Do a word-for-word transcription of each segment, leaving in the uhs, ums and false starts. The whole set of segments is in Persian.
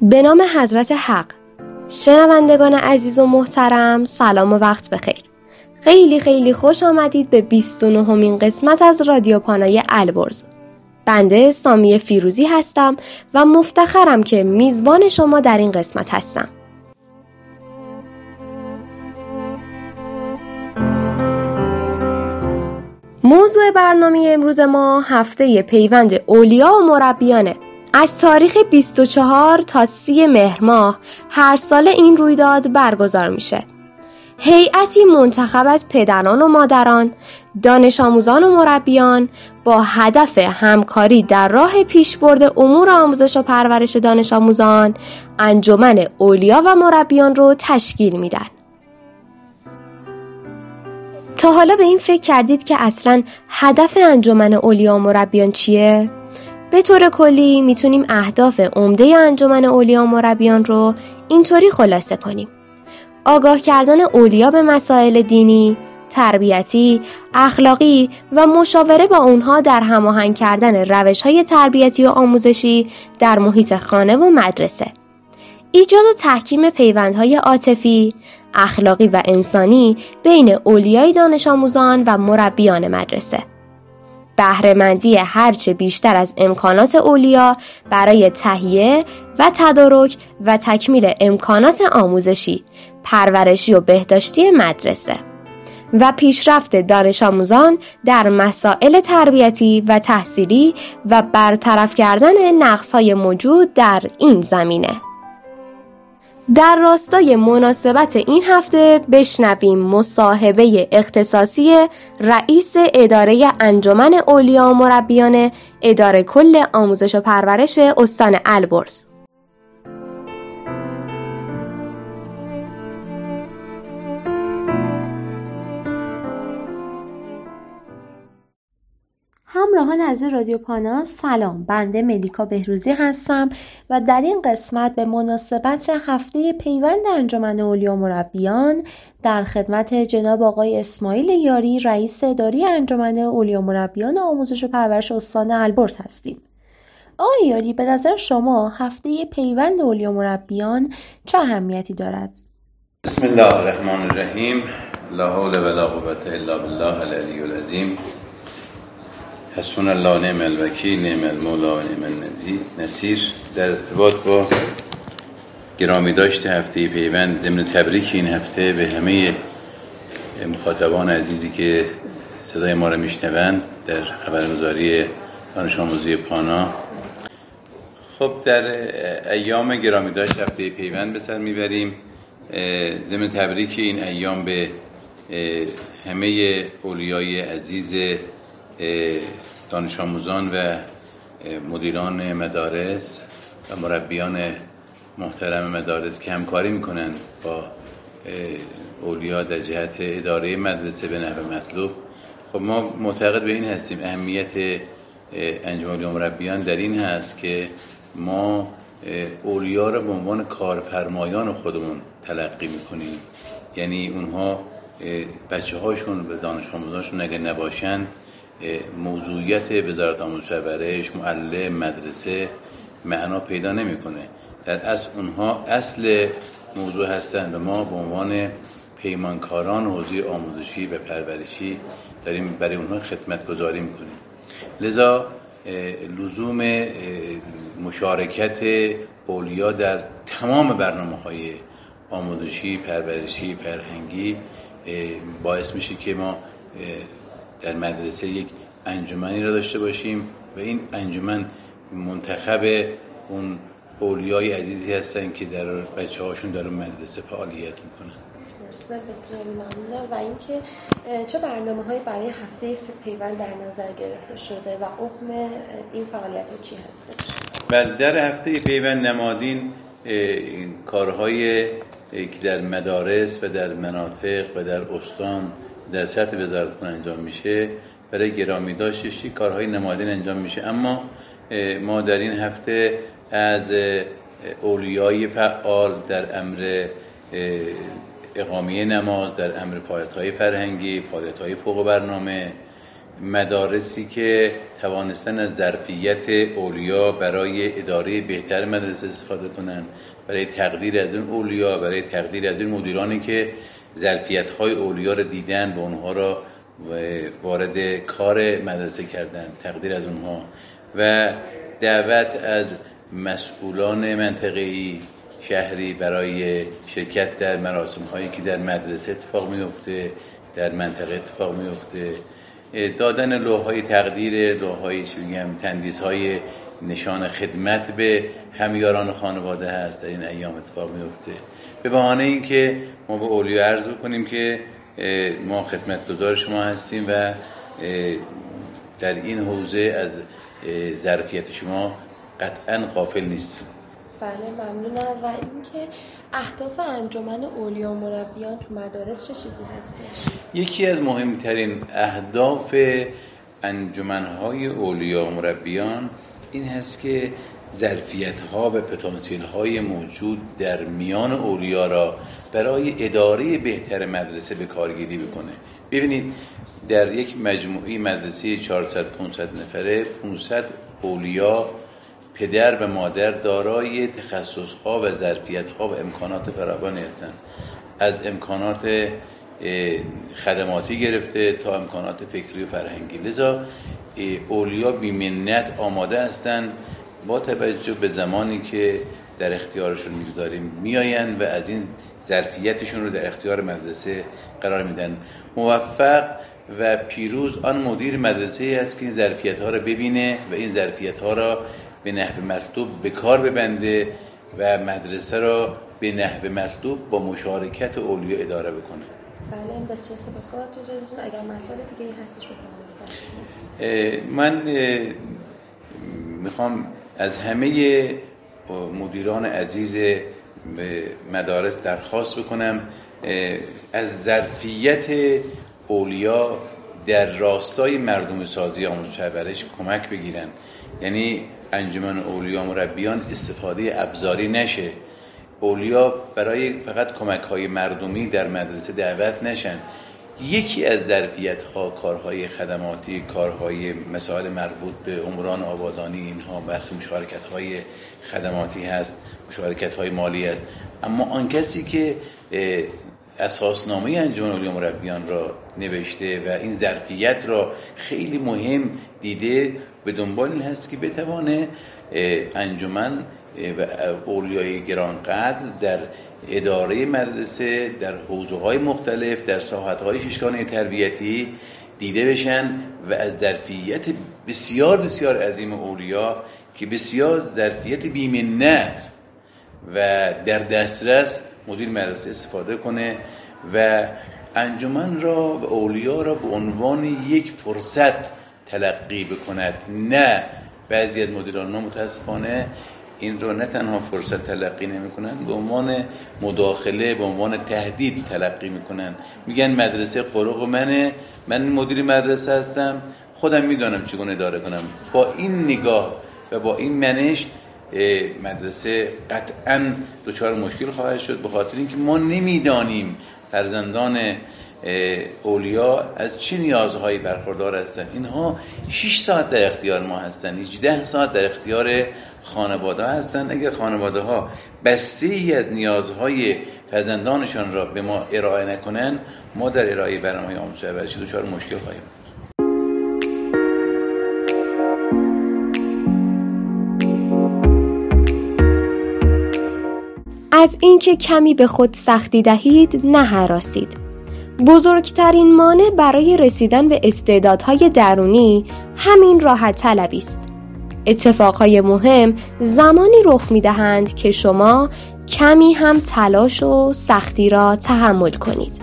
به نام حضرت حق. شنوندگان عزیز و محترم، سلام و وقت بخیر. خیلی خیلی خوش آمدید به بیست و نهمین قسمت از رادیو پانای البرز. بنده سامیه فیروزی هستم و مفتخرم که میزبان شما در این قسمت هستم. موضوع برنامه امروز ما هفته پیوند اولیا و مربیانه. از تاریخ بیست و چهار تا سی مهر ماه هر سال این رویداد برگزار میشه. هیئتی منتخب از پدران و مادران، دانش آموزان و مربیان با هدف همکاری در راه پیشبرد امور آموزش و پرورش دانش آموزان، انجمن اولیا و مربیان رو تشکیل میدن. تا حالا به این فکر کردید که اصلاً هدف انجمن اولیا و مربیان چیه؟ به طور کلی میتونیم اهداف عمده انجمن اولیا و مربیان رو اینطوری خلاصه کنیم: آگاه کردن اولیا به مسائل دینی، تربیتی، اخلاقی و مشاوره با اونها در هماهنگ کردن روش‌های تربیتی و آموزشی در محیط خانه و مدرسه. ایجاد و تحکیم پیوندهای عاطفی، اخلاقی و انسانی بین اولیای دانش آموزان و مربیان مدرسه. بهره‌مندی هرچه بیشتر از امکانات اولیا برای تهیه و تدارک و تکمیل امکانات آموزشی، پرورشی و بهداشتی مدرسه و پیشرفت دانش آموزان در مسائل تربیتی و تحصیلی و برطرف کردن نقص‌های موجود در این زمینه. در راستای مناسبت این هفته بشنویم مصاحبه اختصاصی رئیس اداره انجمن اولیا و مربیان اداره کل آموزش و پرورش استان البرز. همراهان عزیز رادیو پانا، سلام. بنده ملیکا بهروزی هستم و در این قسمت به مناسبت هفته پیوند انجمن اولیا و مربیان در خدمت جناب آقای اسماعیل یاری، رئیس اداره انجمن اولیا و مربیان آموزش و پرورش استان البرز هستیم. آقای یاری، به نظر شما هفته پیوند اولیا و مربیان چه اهمیتی دارد؟ بسم الله الرحمن الرحیم. لا حول ولا قوة الا بالله العلی العظیم. حسبنا الله نعم الوکیل، نعم المولا و نعم النصیر. در ارتباط با گرامی داشته هفته پیوند، ضمن تبریک این هفته به همه مخاطبان عزیزی که صدای ما را میشنوند در خبرگزاری دانش آموزی پانا. خب در ایام گرامی داشت هفته پیوند به سر میبریم. ضمن تبریک این ایام به همه اولیای عزیز، دانش آموزان و مدیران مدارس و مربیان محترم مدارس که همکاری میکنن با اولیا در جهت اداره مدرسه به نحو مطلوب. خب ما معتقد به این هستیم اهمیت انجمن اولیا و مربیان در این هست که ما اولیا را به عنوان کارفرمایان خودمون تلقی میکنیم. یعنی اونها بچه هاشون و دانش آموزانشون اگر نباشن، موضوعیت وزارت آموزش و پرورش، معلم، مدرسه معنا پیدا نمیکنه. در اصل اونها اصل موضوع هستند و ما به عنوان پیمانکاران حوزه آموزشی و پرورشی داریم برای اونها خدمت گذاری میکنیم. لذا لزوم مشارکت اولیا در تمام برنامه‌های آموزشی، پرورشی، فرهنگی باعث میشه که ما در مدرسه یک انجمنی را داشته باشیم و این انجمن منتخب اون اولیای عزیزی هستن که در بچه هاشون در اون مدرسه فعالیت میکنن. بسیار بسیار ممنونم. و اینکه چه برنامه‌هایی برای هفته پیوند در نظر گرفته شده و حکم این فعالیت چی هستش؟ بله، در هفته پیوند نمادین کارهای که در مدارس و در مناطق و در استان در سطح وزارت انجام میشه برای گرامی داشتش کارهای نمادین انجام میشه. اما ما در این هفته از اولیای فعال در امر اقامه نماز، در امر فعالیت‌های فرهنگی، فعالیت‌های فوق برنامه مدارسی که توانستن از ظرفیت اولیا برای اداره بهتر مدرسه استفاده کنن، برای تقدیر از این اولیا، برای تقدیر از این مدیرانی که ظرفیت‌های اولیا رو دیدن و اونها را وارد کار مدرسه کردن، تقدیر از اونها و دعوت از مسئولان منطقه‌ای شهری برای شرکت در مراسم‌هایی که در مدرسه اتفاق میفته، در منطقه اتفاق میفته، دادن لوح‌های تقدیر، لوح‌های چی میگم تندیس‌های نشان خدمت به همیاران خانواده هست در این ایام اتفاق میفته. به بهانه اینکه ما به اولیا عرض بکنیم که ما خدمتگزار شما هستیم و در این حوزه از ظرفیت شما قطعاً غافل نیستیم. بله ممنونم. و اینکه اهداف انجمن اولیا و مربیان تو مدارس چه چیزی هستش؟ یکی از مهمترین اهداف انجمن‌های اولیا و مربیان این هست که ظرفیت‌ها و پتانسیل‌های موجود در میان اولیا را برای اداره بهتر مدرسه به کارگیری بکنه. ببینید در یک مجموعه مدرسه چهارصد پانصد نفره پانصد اولیا پدر و مادر دارای تخصص‌ها و ظرفیت‌ها و امکانات فراوانی هستند، از امکانات خدماتی گرفته تا امکانات فکری و فرهنگی. لذا اولیا بی‌منت آماده هستند با توجه به زمانی که در اختیارشون می‌گذاریم میآیند و از این ظرفیتشون رو در اختیار مدرسه قرار میدن. موفق و پیروز آن مدیر مدرسه است که این ظرفیت‌ها رو ببینه و این ظرفیت‌ها را به نحو مطلوب به کار ببنده و مدرسه را به نحو مطلوب با مشارکت اولیا اداره بکنه. بله بسیار سپاسگزارم. توضیحتون اگر مطلب دیگه هستش بفرمایید. من میخوام از همه مدیران عزیز مدارس درخواست بکنم از ظرفیت اولیا در راستای مردم سازی آموزش و پرورش کمک بگیرن. یعنی انجمن اولیا مربیان استفاده ابزاری نشه، اولیا برای فقط کمک‌های مردمی در مدرسه دعوت نشن. یکی از ظرفیت‌ها کارهای خدماتی، کارهای مسائل مربوط به اموران آبادانی، اینها بحث مشارکت‌های خدماتی هست، مشارکت‌های مالی است. اما آن کسی که اساسنامه انجمن اولیا مربیان را نوشته و این ظرفیت را خیلی مهم دیده، به دنبال این هست که بتوانه انجمن و اولیای گرانقدر در اداره مدرسه در حوزه‌های مختلف در ساحت‌های ششگانه تربیتی دیده بشن و از ظرفیت بسیار بسیار عظیم اولیا که بسیار ظرفیت بی‌منت و در دسترس مدیر مدرسه استفاده کنه و انجمن را و اولیا را به عنوان یک فرصت تلقی بکند. نه بعضی از مدیران ما متاسفانه این رو نه تنها فرصت تلقی نمی کنن، به عنوان مداخله، به عنوان تهدید تلقی میکنن. میگن مدرسه قرق منه، من مدیر مدرسه هستم، خودم میدانم چگونه اداره کنم. با این نگاه و با این منش مدرسه قطعاً دچار مشکل خواهد شد، به خاطر اینکه ما نمیدانیم فرزندان اولیا از چه نیازهایی برخوردار هستند. اینها شش ساعت در اختیار ما هستند، هجده ساعت در اختیار خانواده هستند. اگر خانواده ها بسته ای از نیازهای فرزندانشان را به ما ارائه نکنند، ما در ارائه برنامه آموزش و پرورش دچار مشکل خواهیم. از اینکه کمی به خود سختی دهید نه هراسید. بزرگترین مانع برای رسیدن به استعدادهای درونی همین راحت طلبی است. اتفاقهای مهم زمانی رخ می‌دهند که شما کمی هم تلاش و سختی را تحمل کنید.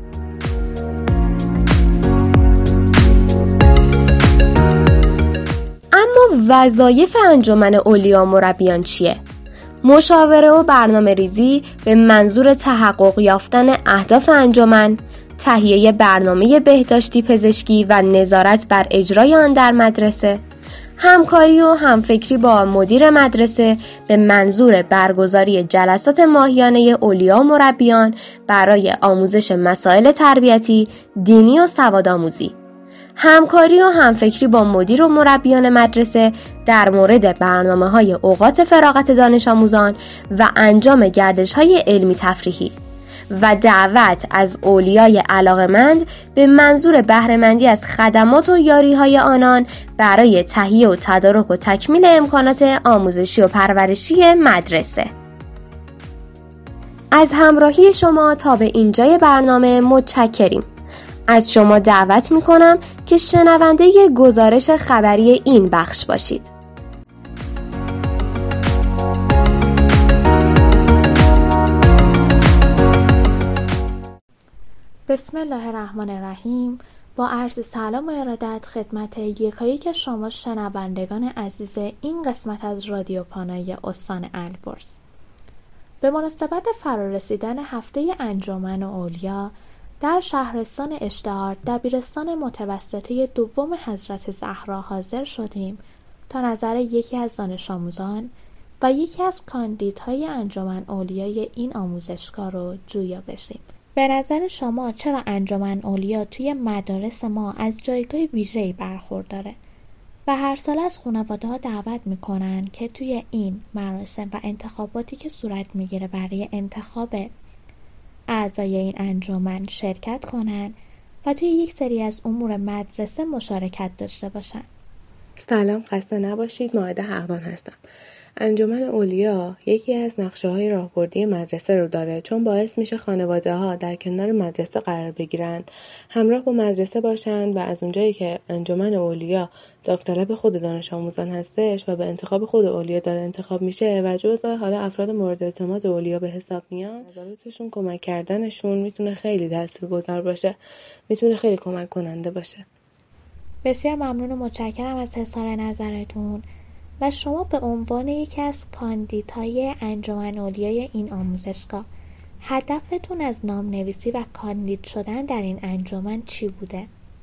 اما وظایف انجمن اولیا مربیان چیه؟ مشاوره و برنامه ریزی به منظور تحقق یافتن اهداف انجمن، تهیه برنامه بهداشتی پزشکی و نظارت بر اجرای آن در مدرسه، همکاری و همفکری با مدیر مدرسه به منظور برگزاری جلسات ماهیانه اولیا و مربیان برای آموزش مسائل تربیتی، دینی و سوادآموزی، همکاری و همفکری با مدیر و مربیان مدرسه در مورد برنامه‌های اوقات فراغت دانش آموزان و انجام گردش‌های علمی تفریحی و دعوت از اولیای علاقه‌مند به منظور بهره‌مندی از خدمات و یاری‌های آنان برای تهیه و تدارک و تکمیل امکانات آموزشی و پرورشی مدرسه. از همراهی شما تا به اینجای برنامه متشکریم. از شما دعوت می‌کنم که شنونده گزارش خبری این بخش باشید. بسم الله الرحمن الرحیم. با عرض سلام و ارادت خدمت یکایک شما شنوندگان عزیز این قسمت از رادیو پانای استان البرز. به مناسبت فرارسیدن هفته انجمن اولیا در شهرستان اشتهار دبیرستان متوسطه دوم حضرت زهرا حاضر شدیم تا نظر یکی از دانش آموزان و یکی از کاندیدهای انجمن اولیا این آموزشگاه رو جویا بشیم. به نظر شما چرا انجمن اولیا توی مدارس ما از جایگاه ویژه‌ای برخورداره و هر سال از خانواده‌ها دعوت میکنن که توی این مراسم و انتخاباتی که صورت میگیره برای انتخاب اعضای این انجمن شرکت کنن و توی یک سری از امور مدرسه مشارکت داشته باشن؟ سلام، خسته نباشید. مائده حقدان هستم. انجمن اولیا یکی از نقشه‌های راهبردی مدرسه رو داره، چون باعث میشه خانواده‌ها در کنار مدرسه قرار بگیرند، همراه با مدرسه باشند و از اونجایی که انجمن اولیا داوطلب خود دانش آموزان هستش و به انتخاب خود اولیا داره انتخاب میشه و جزء حالا افراد مورد اعتماد اولیا به حساب میان، نظراتشون، کمک کردنشون میتونه خیلی تاثیرگذار باشه، میتونه خیلی کمک کننده باشه. بسیار ممنون و متشکرم از اظهار نظرتون. و شما به عنوان یکی از کاندیدهای انجمن اولیای این آموزشگاه هدفتون از نام نویسی و کاندید شدن در این انجمن چی بوده؟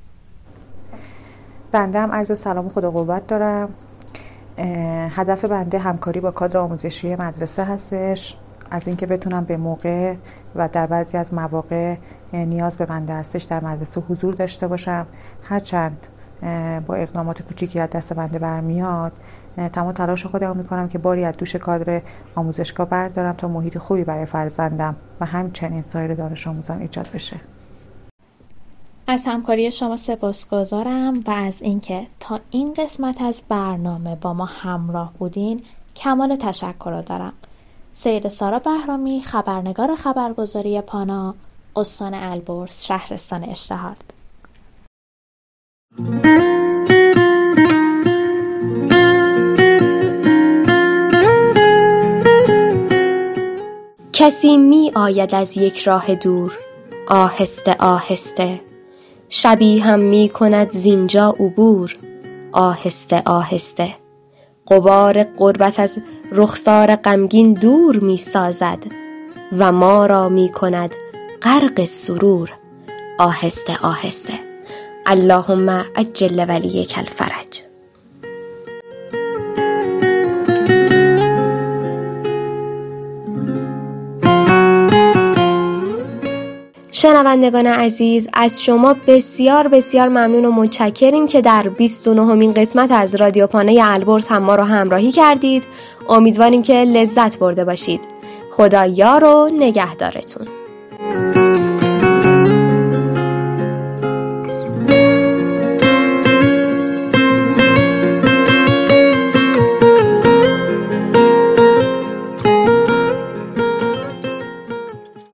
بنده هم عرض سلام و خدا قوت دارم. هدف بنده همکاری با کادر آموزشی مدرسه هستش، از اینکه بتونم به موقع و در بعضی از مواقع نیاز به بنده هستش در مدرسه حضور داشته باشم. هرچند با اقدامات کوچیکی از دست بنده برمیاد، تمام تلاش خودم میکنم که باری از دوش کادر آموزشگاه بردارم تا محیط خوبی برای فرزندم و همچنین سایر دانش آموزان ایجاد بشه. از همکاری شما سپاسگزارم و از اینکه تا این قسمت از برنامه با ما همراه بودین کمال تشکر رو دارم. سید سارا بهرامی، خبرنگار خبرگزاری پانا، استان البرز، شهرستان اشتهار. کسی می آید از یک راه دور، آهسته آهسته، شبی هم می کند زینجا عبور، آهسته آهسته. غبار غربت از رخسار غمگین دور می سازد و ما را می کند غرق سرور، آهسته آهسته. اللهم عجل ولیک الفرج. شنوندگان عزیز، از شما بسیار بسیار ممنون و متشکریم که در بیست و نهمین قسمت از رادیو پانای البرز هم ما رو همراهی کردید. امیدواریم که لذت برده باشید. خدا یار و نگهدارتون.